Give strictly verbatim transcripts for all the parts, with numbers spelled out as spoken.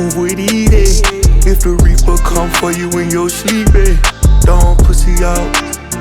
move with easy. If the reaper come for you in your sleep, eh? Don't pussy out,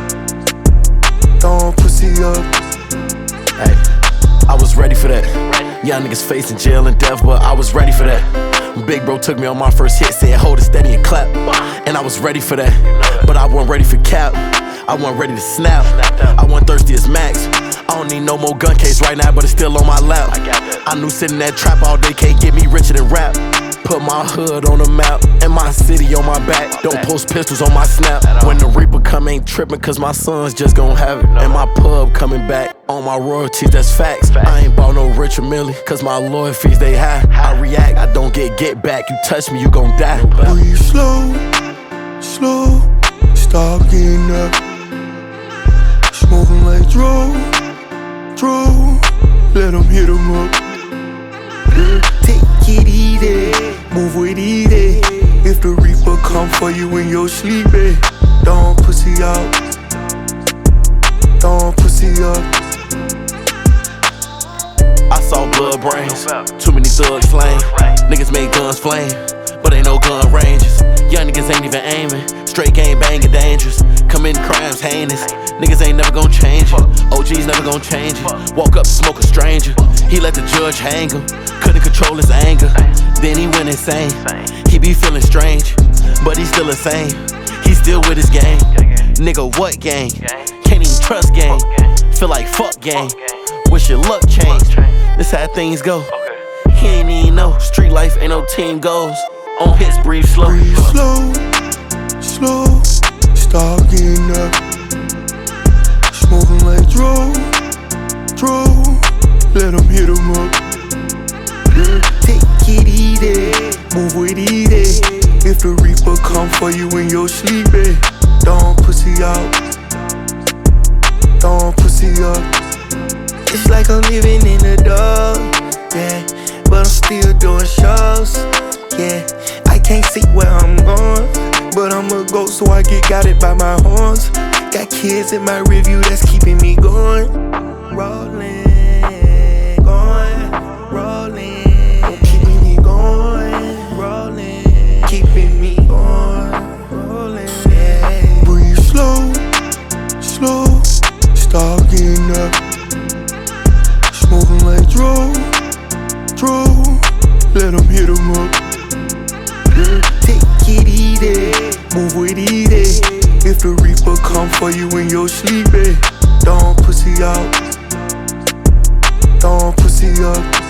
don't pussy up. Hey, I was ready for that. Young niggas facing jail and death, but I was ready for that. When Big Bro took me on my first hit, said hold it steady and clap, and I was ready for that. But I wasn't ready for cap, I wasn't ready to snap. I wasn't thirsty as Max. I don't need no more gun case right now, but it's still on my lap. I knew sitting that trap all day can't get me richer than rap. Put my hood on the map and my city on my back. Don't post pistols on my snap. When the reaper come, ain't tripping, cause my sons just gon' have it. And my pub coming back on my royalties, that's facts. I ain't bought no Richard Mille, cause my lawyer fees they high. I react, I don't get get back. You touch me, you gon' die. Breathe slow, slow, stop getting up. Smoking like dro, dro, let them hit them up. Take it easy, move with easy. If the reaper come for you in your sleep, eh? Don't pussy out, don't pussy up. I saw blood brains, too many thugs slain. Niggas made guns flame, but ain't no gun ranges. Young niggas ain't even aiming, straight game banging dangerous. Committing crimes heinous, niggas ain't never gon' change it. O G's never gon' change it. Walk up, smoke a stranger, he let the judge hang him. Couldn't control his anger, then he went insane. He be feeling strange, but he still the same. He still with his game. Nigga, what gang? Can't even trust gang. Feel like fuck gang. Wish your luck changed. This how things go. He ain't even know. Street life ain't no team goals. On hits, breathe slow. Breathe slow, slow, stop getting up. Smoking like dro, dro, let them hit them up. Take it easy, move with easy. If the reaper come for you in your sleep, eh? Don't pussy out, don't pussy up. It's like I'm living in the dark, yeah, but I'm still doing shows, yeah. I can't see where I'm going, but I'm a ghost, so I get guided by my horns. Got kids in my review that's keeping me going. Rolling, going, rolling. Keeping me going, rolling. Keeping me going, rolling, yeah. Breathe slow, slow, stop getting up. Smoking like dro, dro, let them hit them up. Take it easy, move with easy. If the reaper come for you in your sleep, eh? Don't pussy out, don't pussy up.